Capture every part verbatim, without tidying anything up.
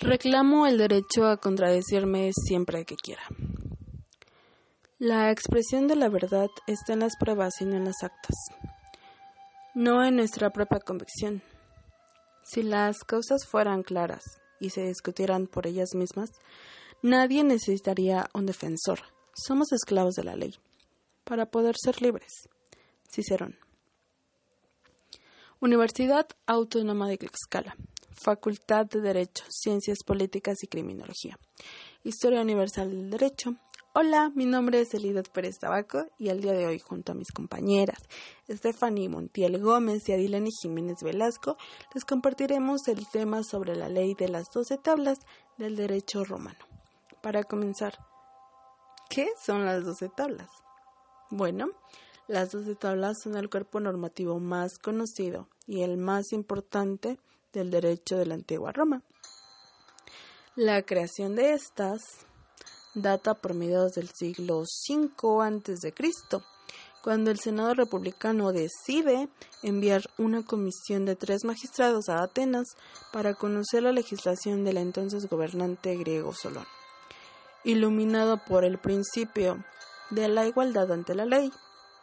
Reclamo el derecho a contradecirme siempre que quiera. La expresión de la verdad está en las pruebas y no en las actas, no en nuestra propia convicción. Si las causas fueran claras y se discutieran por ellas mismas, nadie necesitaría un defensor. Somos esclavos de la ley, para poder ser libres. Cicerón. Universidad Autónoma de Tlaxcala. Facultad de Derecho, Ciencias Políticas y Criminología. Historia Universal del Derecho. Hola, mi nombre es Elideth Pérez Tabaco y al día de hoy, junto a mis compañeras Stephanie Montiel Gómez y Adilene Jiménez Velasco, les compartiremos el tema sobre la ley de las doce tablas del derecho romano. Para comenzar, ¿qué son las doce tablas? Bueno, las doce tablas son el cuerpo normativo más conocido y el más importante del derecho de la antigua Roma. La creación de estas data por mediados del siglo cinco antes de Cristo, cuando el Senado republicano decide enviar una comisión de tres magistrados a Atenas para conocer la legislación del entonces gobernante griego Solón, iluminado por el principio de la igualdad ante la ley,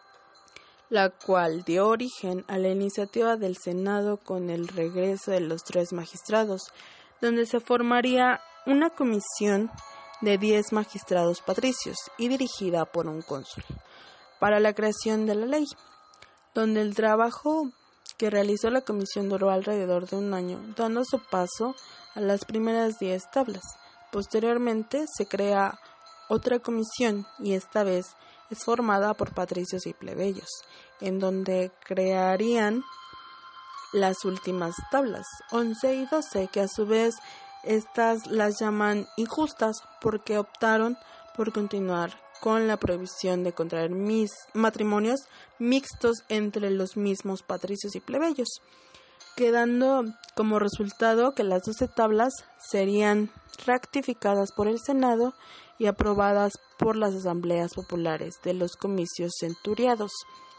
la cual dio origen a la iniciativa del Senado con el regreso de los tres magistrados, donde se formaría una comisión de diez magistrados patricios y dirigida por un cónsul, para la creación de la ley, donde el trabajo que realizó la comisión duró alrededor de un año, dando su paso a las primeras diez tablas. Posteriormente se crea otra comisión y esta vez es formada por patricios y plebeyos, en donde crearían las últimas tablas, once y doce, que a su vez estas las llaman injustas porque optaron por continuar con la prohibición de contraer mis matrimonios mixtos entre los mismos patricios y plebeyos, quedando como resultado que las doce tablas serían rectificadas por el Senado y aprobadas por las asambleas populares de los comicios centuriados.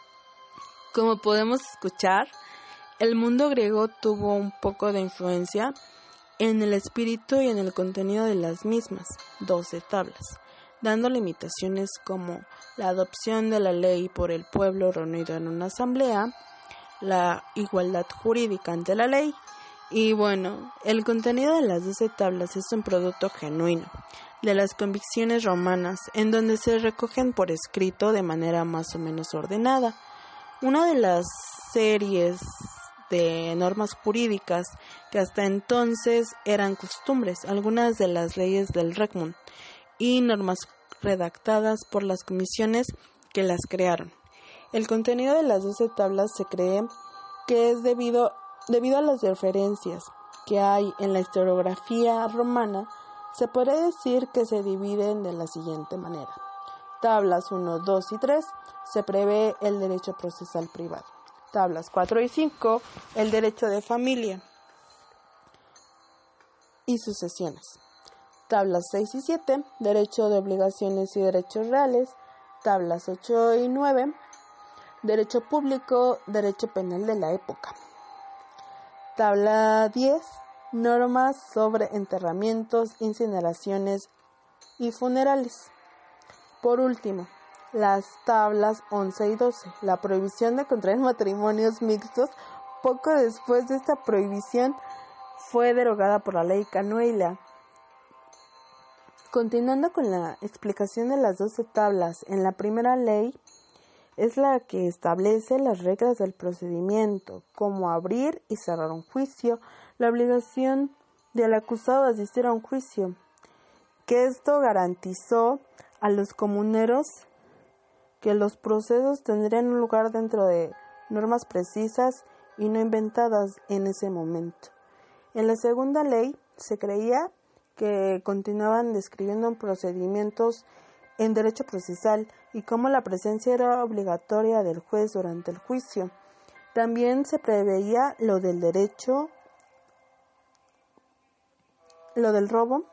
Como podemos escuchar, el mundo griego tuvo un poco de influencia en el espíritu y en el contenido de las mismas doce tablas, dando limitaciones como la adopción de la ley por el pueblo reunido en una asamblea, la igualdad jurídica ante la ley, y bueno, el contenido de las doce tablas es un producto genuino de las convicciones romanas, en donde se recogen por escrito de manera más o menos ordenada. Una de las series de normas jurídicas que hasta entonces eran costumbres, algunas de las leyes del Regum y normas redactadas por las comisiones que las crearon. El contenido de las doce tablas se cree que es debido, debido a las diferencias que hay en la historiografía romana. Se puede decir que se dividen de la siguiente manera. Tablas uno, dos y tres se prevé el derecho procesal privado. Tablas cuatro y cinco, el derecho de familia y sucesiones. Tablas seis y siete, derecho de obligaciones y derechos reales. Tablas ocho y nueve, derecho público, derecho penal de la época. Tabla diez, normas sobre enterramientos, incineraciones y funerales. Por último, las tablas once y doce, la prohibición de contraer matrimonios mixtos. Poco después de esta prohibición fue derogada por la ley Canueila. Continuando con la explicación de las doce tablas, en la primera ley es la que establece las reglas del procedimiento, como abrir y cerrar un juicio, la obligación del acusado de asistir a un juicio, que esto garantizó a los comuneros que los procesos tendrían un lugar dentro de normas precisas y no inventadas en ese momento. En la segunda ley se creía que continuaban describiendo procedimientos en derecho procesal y cómo la presencia era obligatoria del juez durante el juicio. También se preveía lo del derecho, lo del robo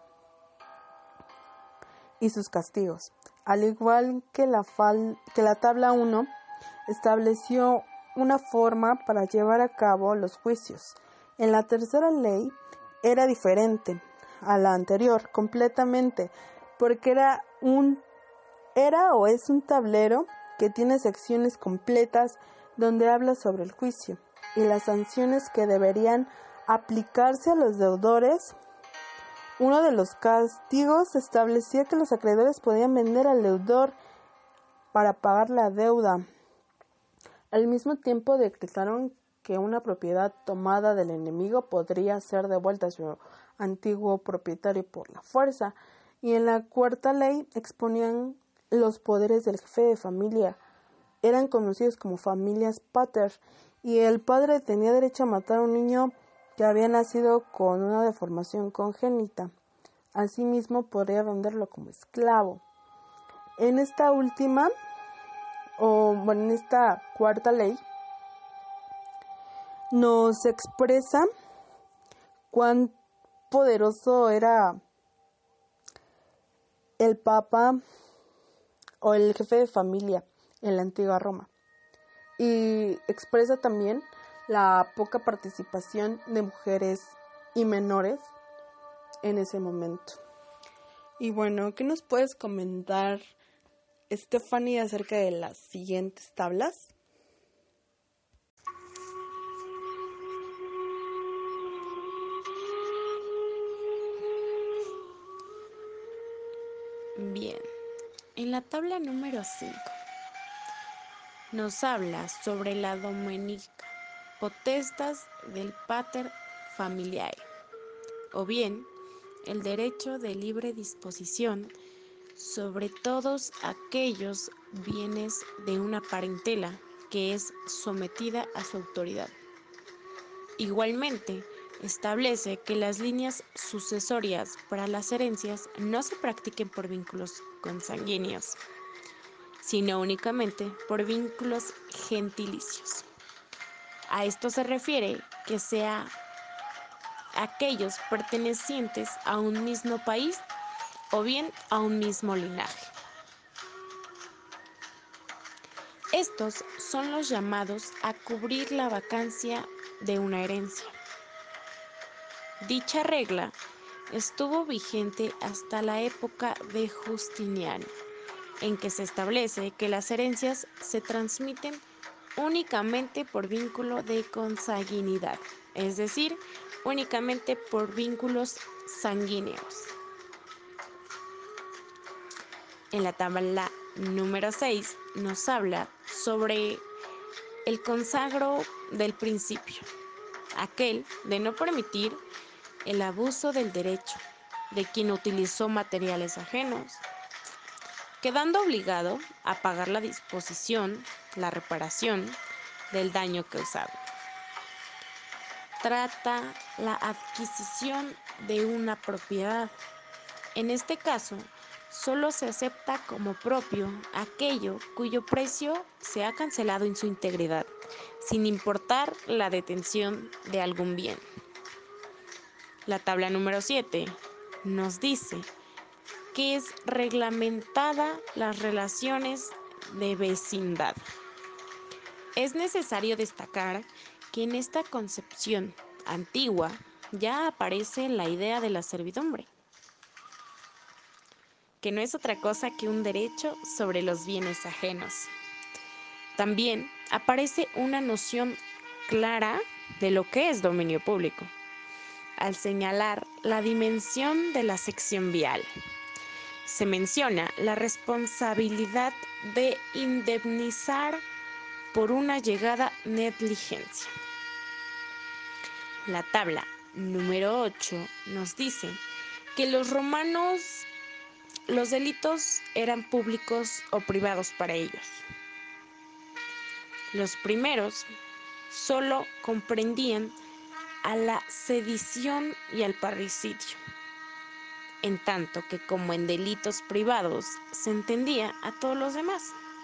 y sus castigos, al igual que la, fal- que la tabla uno estableció una forma para llevar a cabo los juicios. En la tercera ley era diferente. a la anterior completamente, porque era un era o es un tablero que tiene secciones completas donde habla sobre el juicio y las sanciones que deberían aplicarse a los deudores. Uno de los castigos establecía que los acreedores podían vender al deudor para pagar la deuda. Al mismo tiempo decretaron que una propiedad tomada del enemigo podría ser devuelta a su antiguo propietario por la fuerza, y en la cuarta ley exponían los poderes del jefe de familia. Eran conocidos como familias pater, y el padre tenía derecho a matar a un niño que había nacido con una deformación congénita. Asimismo, podría venderlo como esclavo. En esta última, o bueno, en esta cuarta ley, nos expresa cuán poderoso era el Papa o el jefe de familia en la antigua Roma, y expresa también la poca participación de mujeres y menores en ese momento. Y bueno, ¿qué nos puedes comentar, Stephanie, acerca de las siguientes tablas? Bien, en la tabla número cinco nos habla sobre la dominica potestas del pater familiae, o bien el derecho de libre disposición sobre todos aquellos bienes de una parentela que es sometida a su autoridad. Igualmente, establece que las líneas sucesorias para las herencias no se practiquen por vínculos consanguíneos, sino únicamente por vínculos gentilicios. A esto se refiere que sea aquellos pertenecientes a un mismo país o bien a un mismo linaje. Estos son los llamados a cubrir la vacancia de una herencia. Dicha regla estuvo vigente hasta la época de Justiniano, en que se establece que las herencias se transmiten únicamente por vínculo de consanguinidad, es decir, únicamente por vínculos sanguíneos. En la tabla número seis nos habla sobre el consagro del principio, aquel de no permitir el abuso del derecho de quien utilizó materiales ajenos, quedando obligado a pagar la disposición, la reparación del daño causado. Trata la adquisición de una propiedad. En este caso, solo se acepta como propio aquello cuyo precio se ha cancelado en su integridad, sin importar la detención de algún bien. La tabla número siete nos dice que es reglamentada las relaciones de vecindad. Es necesario destacar que en esta concepción antigua ya aparece la idea de la servidumbre, que no es otra cosa que un derecho sobre los bienes ajenos. También aparece una noción clara de lo que es dominio público, al señalar la dimensión de la sección vial. Se menciona la responsabilidad de indemnizar por una llegada negligencia. La tabla número ocho nos dice que los romanos, los delitos eran públicos o privados para ellos. Los primeros solo comprendían a la sedición y al parricidio, en tanto que como en delitos privados se entendía a todos los demás.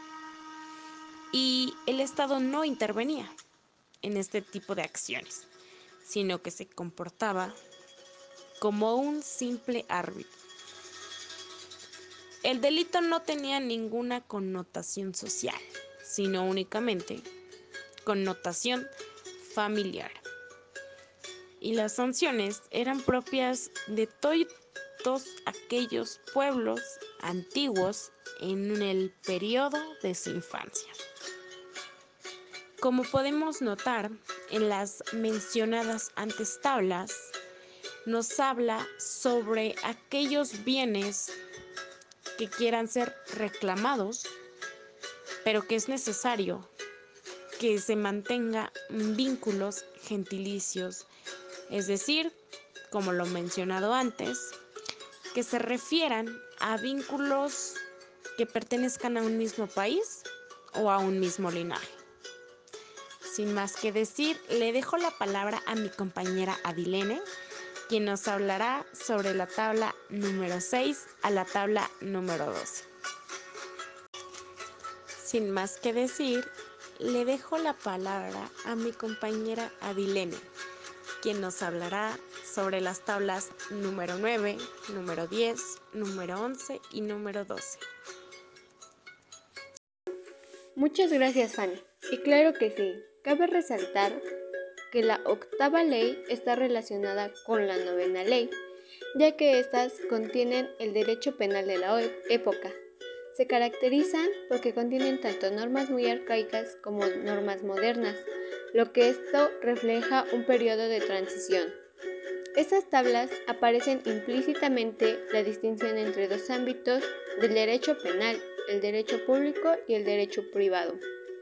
Y el Estado no intervenía en este tipo de acciones, sino que se comportaba como un simple árbitro. El delito no tenía ninguna connotación social, sino únicamente connotación familiar. y las sanciones eran propias de todos aquellos pueblos antiguos en el periodo de su infancia. Como podemos notar en las mencionadas antes tablas, nos habla sobre aquellos bienes que quieran ser reclamados, pero que es necesario que se mantenga vínculos gentilicios, es decir, como lo mencionado antes, que se refieran a vínculos que pertenezcan a un mismo país o a un mismo linaje. Sin más que decir, le dejo la palabra a mi compañera Adilene, quien nos hablará sobre la tabla número seis a la tabla número doce. Sin más que decir, le dejo la palabra a mi compañera Adilene, quien nos hablará sobre las tablas número nueve, número diez, número once y número doce. Muchas gracias, Fanny. Y claro que sí, cabe resaltar que la octava ley está relacionada con la novena ley, ya que éstas contienen el derecho penal de la época. Se caracterizan porque contienen tanto normas muy arcaicas como normas modernas, lo que esto refleja un periodo de transición. Estas tablas aparecen implícitamente la distinción entre dos ámbitos del derecho penal, el derecho público y el derecho privado.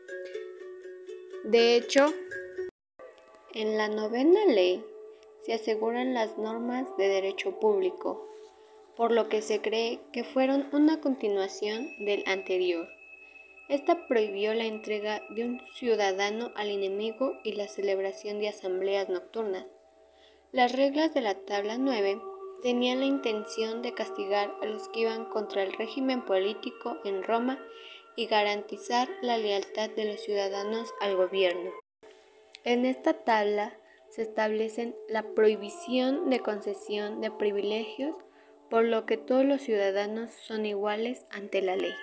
De hecho, en la novena ley se aseguran las normas de derecho público, por lo que se cree que fueron una continuación del anterior. Esta prohibió la entrega de un ciudadano al enemigo y la celebración de asambleas nocturnas. Las reglas de la tabla nueve tenían la intención de castigar a los que iban contra el régimen político en Roma y garantizar la lealtad de los ciudadanos al gobierno. En esta tabla se establecen la prohibición de concesión de privilegios, por lo que todos los ciudadanos son iguales ante la ley.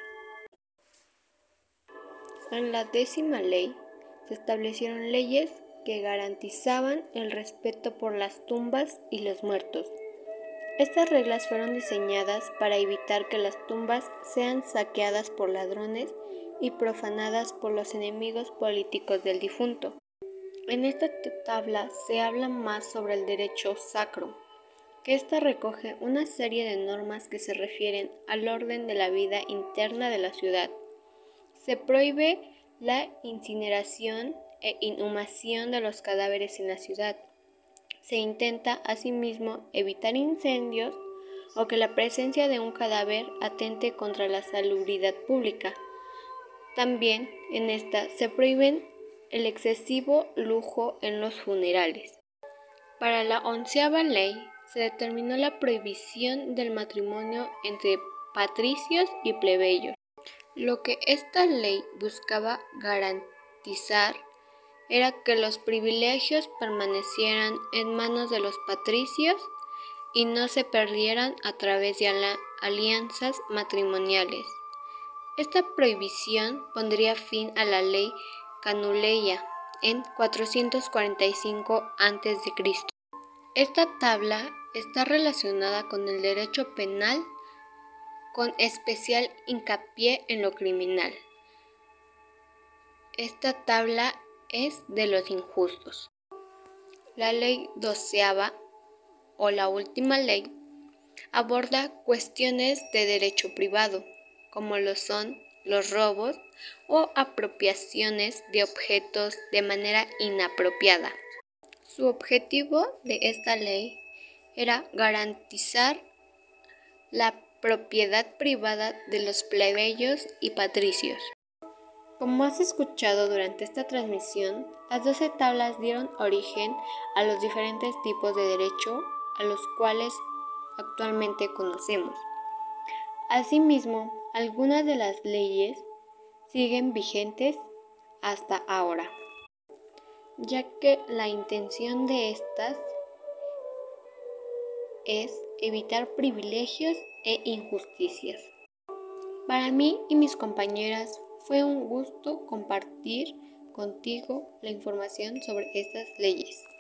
En la décima ley se establecieron leyes que garantizaban el respeto por las tumbas y los muertos. Estas reglas fueron diseñadas para evitar que las tumbas sean saqueadas por ladrones y profanadas por los enemigos políticos del difunto. En esta tabla se habla más sobre el derecho sacro, que ésta recoge una serie de normas que se refieren al orden de la vida interna de la ciudad. Se prohíbe la incineración e inhumación de los cadáveres en la ciudad. Se intenta asimismo evitar incendios o que la presencia de un cadáver atente contra la salubridad pública. También en esta se prohíben el excesivo lujo en los funerales. Para la onceava ley se determinó la prohibición del matrimonio entre patricios y plebeyos. Lo que esta ley buscaba garantizar era que los privilegios permanecieran en manos de los patricios y no se perdieran a través de alianzas matrimoniales. Esta prohibición pondría fin a la ley Canuleia en cuatrocientos cuarenta y cinco antes de Cristo. Esta tabla está relacionada con el derecho penal, con especial hincapié en lo criminal. Esta tabla es de los injustos. La ley doceava, o la última ley, aborda cuestiones de derecho privado, como lo son los robos o apropiaciones de objetos de manera inapropiada. Su objetivo de esta ley era garantizar la propiedad privada de los plebeyos y patricios. Como has escuchado durante esta transmisión, las doce tablas dieron origen a los diferentes tipos de derecho a los cuales actualmente conocemos. Asimismo, algunas de las leyes siguen vigentes hasta ahora, ya que la intención de estas es evitar privilegios e injusticias. Para mí y mis compañeras fue un gusto compartir contigo la información sobre estas leyes.